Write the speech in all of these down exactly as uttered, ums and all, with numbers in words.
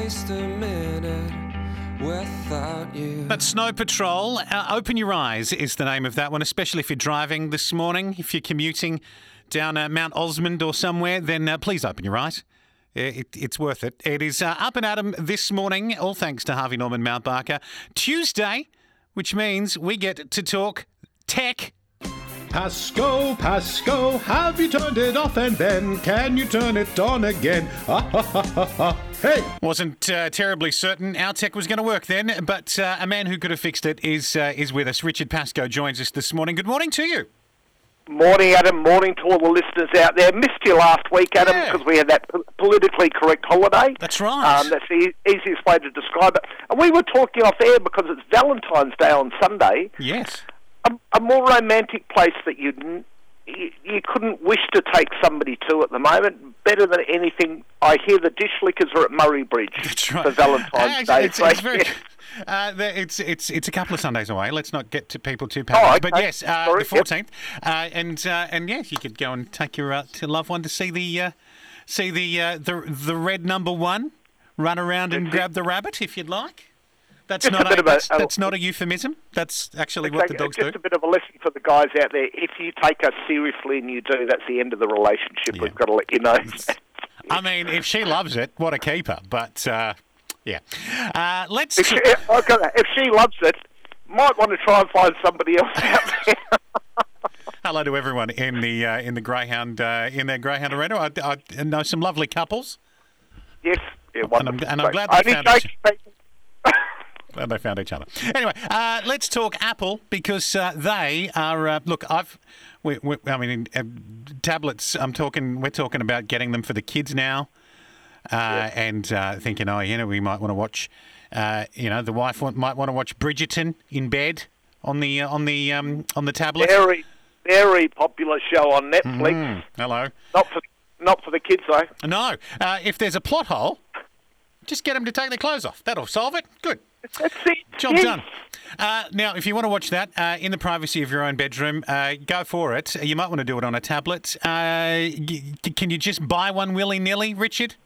waste a minute without you. That's Snow Patrol. Uh, Open Your Eyes is the name of that one, especially if you're driving this morning. If you're commuting down uh, Mount Osmond or somewhere, then uh, please open your eyes. It, it's worth it. It is uh, Up and Adam this morning, all thanks to Harvey Norman Mount Barker. Tuesday, which means we get to talk tech. Pasco, Pasco, have you turned it off and then can you turn it on again? Ha ha ha ha ha. Hey! Wasn't uh, terribly certain our tech was going to work then, but uh, a man who could have fixed it is uh, is with us. Richard Pascoe joins us this morning. Good morning to you. Morning, Adam. Morning to all the listeners out there. Missed you last week, Adam, Yeah. because we had that po- politically correct holiday. That's right. Um, that's the e- easiest way to describe it. And we were talking off air because it's Valentine's Day on Sunday. Yes. A, a more romantic place that you'd, n- you you couldn't wish to take somebody to at the moment. Better than anything, I hear the dish lickers are at Murray Bridge That's right. for Valentine's Uh, Day. It's, So, it's very... yeah. Uh, the- it's it's it's a couple of Sundays away. Let's not get to people too passionate. Oh, okay. But yes, uh, Sorry, the fourteenth, uh, and uh, and yes, you could go and take your uh, to loved one to see the uh, see the uh, the the red number one run around and grab the rabbit if you'd like. That's Just not a bit a, of a- that's, a- that's not a euphemism. That's actually It's what like- the dogs just do. a bit of a lesson for the guys out there. If you take us seriously and you do, that's the end of the relationship. Yeah. We've got to let you know. I mean, if she loves it, what a keeper. But uh, yeah, uh, let's. If she, I've got that. If she loves it, might want to try and find somebody else out there. Hello to everyone in the uh, in the Greyhound uh, in their Greyhound arena. I, I know some lovely couples. Yes, yeah, And I'm, wonderful. and I'm glad they Only found each, joking, people. glad they found each other. Anyway, uh, let's talk Apple because uh, they are. Uh, look, I've. We, we, I mean, uh, tablets. I'm talking. We're talking about getting them for the kids now, uh, and uh, thinking, oh, you know, we might want to watch. Uh, you know, the wife want, might want to watch Bridgerton in bed on the uh, on the um, on the tablet. Very, very popular show on Netflix. Mm, hello. Not for not for the kids though. No, uh, if there's a plot hole, just get them to take their clothes off. That'll solve it. Good. That's it. Job Yes. done. Uh, now, if you want to watch that uh, in the privacy of your own bedroom, uh, go for it. You might want to do it on a tablet. Uh, g- can you just buy one willy-nilly, Richard?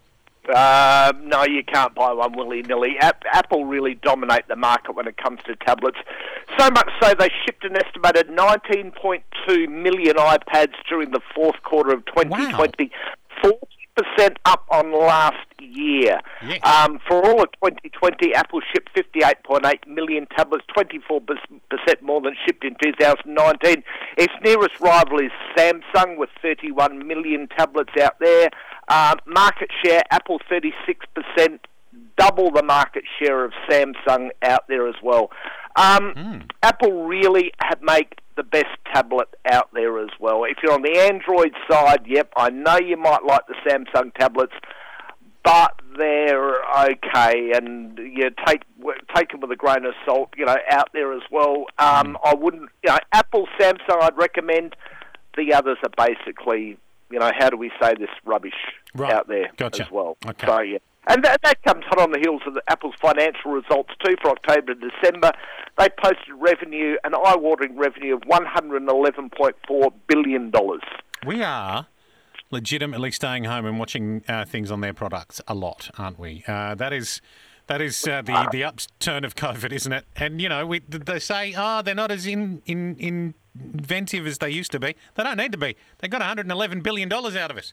Uh, no, you can't buy one willy-nilly. App- Apple really dominate the market when it comes to tablets. So much so they shipped an estimated nineteen point two million iPads during the fourth quarter of twenty twenty. Wow. forty percent up on last year. Yes. Um, for all of twenty twenty, Apple shipped fifty-eight point eight million tablets, twenty-four percent more than shipped in two thousand nineteen. Its nearest rival is Samsung with thirty-one million tablets out there. Um, market share, Apple thirty-six percent, double the market share of Samsung out there as well. Um, Mm. Apple really have make the best tablet out there as well. If you're on the Android side, yep, I know you might like the Samsung tablets, but they're okay, and you take take them with a grain of salt, you know, out there as well. Um, I wouldn't, you know, Apple, Samsung, I'd recommend. The others are basically, you know, how do we say this, rubbish Right. out there Gotcha. as well. Okay. So, yeah. And that, that comes hot on the heels of the Apple's financial results too for October to December. They posted revenue, an eye-watering revenue of one hundred eleven point four billion dollars. We are legitimately staying home and watching uh, things on their products a lot, aren't we? Uh, that is... That is uh, the the upturn of COVID, isn't it? And you know, we they say, oh, they're not as in, in, in inventive as they used to be. They don't need to be. They got one hundred eleven billion dollars out of us.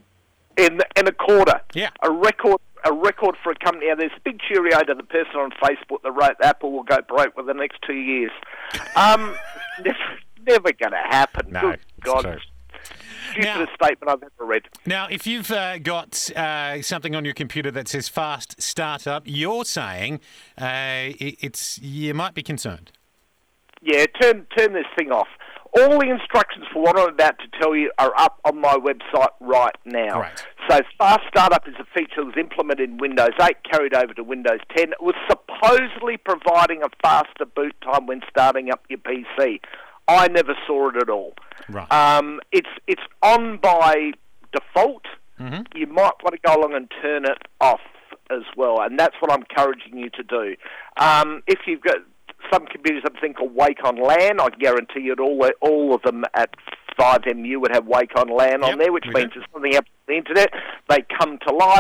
In in a quarter. Yeah. A record a record for a company. Now, there's a big cheerio to the person on Facebook that wrote Apple will go broke within the next two years. Um, never, never going to happen. No, Good it's God. true. Stupidest statement I've ever read. Now, if you've uh, got uh, something on your computer that says fast startup, you're saying uh, it, it's you might be concerned. Yeah, turn turn this thing off. All the instructions for what I'm about to tell you are up on my website right now. Right. So Fast Startup is a feature that was implemented in Windows eight, carried over to Windows ten. It was supposedly providing a faster boot time when starting up your P C. I never saw it at all. Right. Um, it's it's on by default. Mm-hmm. You might want to go along and turn it off as well, and that's what I'm encouraging you to do. Um, if you've got some computers have a thing called Wake on LAN, I guarantee you all all of them at five M U would have Wake on LAN Yep, on there, which we means do. if something happens on the internet, they come to life.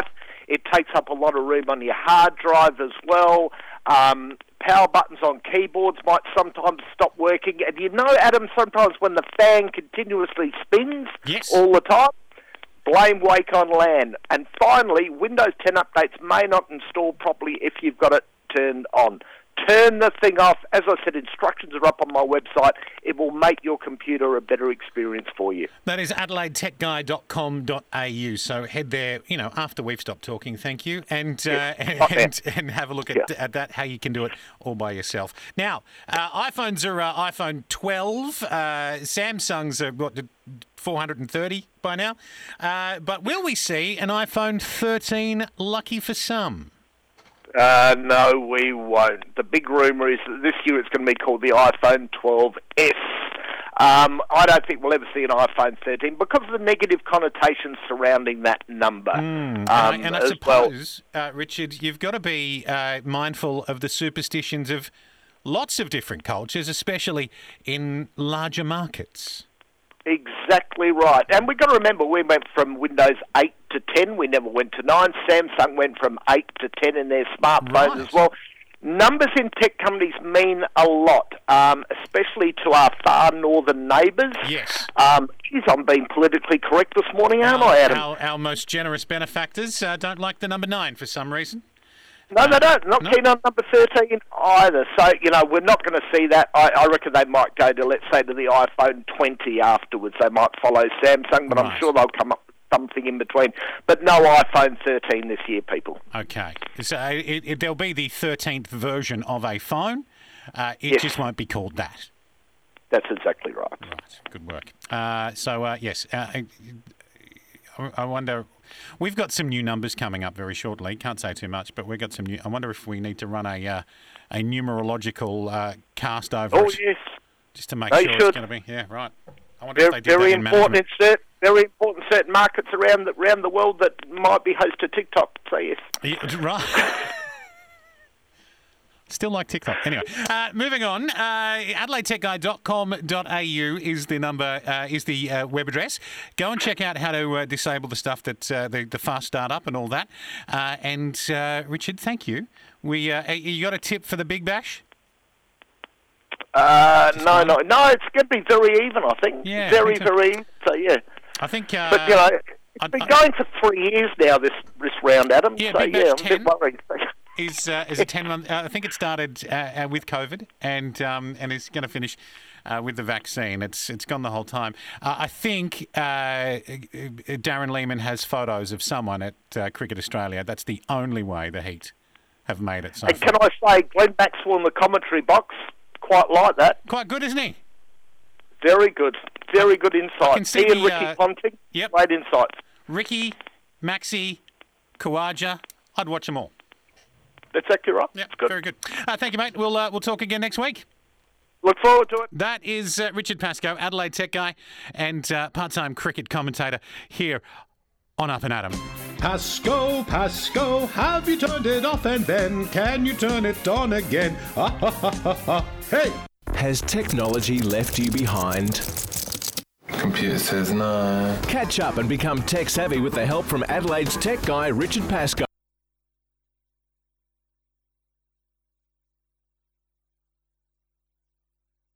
It takes up a lot of room on your hard drive as well. Um, power buttons on keyboards might sometimes stop working. And you know, Adam, sometimes when the fan continuously spins yes. all the time, blame Wake on LAN. And finally, Windows ten updates may not install properly if you've got it turned on. Turn the thing off. As I said, instructions are up on my website. It will make your computer a better experience for you. That is adelaide tech guy dot com dot a u. So head there, you know, after we've stopped talking, thank you, and Yes. uh, and, and have a look at, Yeah. at that, how you can do it all by yourself. Now, uh, iPhones are uh, iPhone twelve. Uh, Samsung's are, what, four hundred thirty by now. Uh, but will we see an iPhone thirteen lucky for some? Uh, no, we won't. The big rumour is that this year it's going to be called the iPhone twelve S. Um, I don't think we'll ever see an iPhone thirteen because of the negative connotations surrounding that number. Mm. Um, and I, and I as suppose, well. uh, Richard, you've got to be uh, mindful of the superstitions of lots of different cultures, especially in larger markets. Exactly right. And we've got to remember, we went from Windows eight to ten. We never went to nine. Samsung went from eight to ten in their smartphones Right. as well. Numbers in tech companies mean a lot, um, especially to our far northern neighbours. Yes. Um, geez, I'm being politically correct this morning, aren't our, I, Adam? Our, our most generous benefactors uh, don't like the number nine for some reason. No, they don't. Not no. keen on number thirteen either. So, you know, we're not going to see that. I, I reckon they might go to, let's say, to the iPhone twenty afterwards. They might follow Samsung, but Right. I'm sure they'll come up with something in between. But no iPhone thirteen this year, people. Okay. So it, it, there'll be the thirteenth version of a phone. Uh, it Yes. just won't be called that. That's exactly right. Right. Good work. Uh, so, uh, yes, uh, I, I wonder... We've got some new numbers coming up very shortly. Can't say too much, but we've got some new... I wonder if we need to run a uh, a numerological uh, cast over Oh, it, yes. just to make They sure should. it's going to be... Yeah, right. I wonder if Very, they do very that in important in management. certain, very important certain markets around the, around the world that might be host to TikTok. So, yes. Yeah, right. Still like TikTok. Anyway, uh, moving on. Uh, adelaide tech guy dot com dot a u is the number, uh, is the uh, web address. Go and check out how to uh, disable the stuff that uh, the, the fast startup and all that. Uh, and uh, Richard, thank you. We uh, you got a tip for the Big Bash? Uh, Just no, one? no, no. It's going to be very even, I think. Yeah, I very, think so. very even. So, yeah. I think. Uh, But, you know, it's I- been I- going for three years now, this, this round, Adam. Yeah, so, Big Bash yeah, I'm a ten. bit worried. is uh, is a ten month. Uh, I think it started uh, uh, with COVID and um, and is going to finish uh, with the vaccine. It's it's gone the whole time. Uh, I think uh, Darren Lehman has photos of someone at uh, Cricket Australia. That's the only way the Heat have made it so And far. can I say, Glenn Maxwell in the commentary box, quite like that. Quite good, isn't he? Very good. Very good insight. can see He and the, Ricky uh, Ponting, yep. great insights. Ricky, Maxi, Khawaja. I'd watch them all. That's exactly right. Yeah, Good. very good. Uh, thank you, mate. We'll uh, we'll talk again next week. Look forward to it. That is uh, Richard Pascoe, Adelaide Tech guy and uh, part-time cricket commentator here on Up and Adam. Pasco, Pasco, have you turned it off and then can you turn it on again? Ah, ha, ha, ha, ha. Hey! Has technology left you behind? Computer says no. Catch up and become tech savvy with the help from Adelaide's tech guy, Richard Pascoe.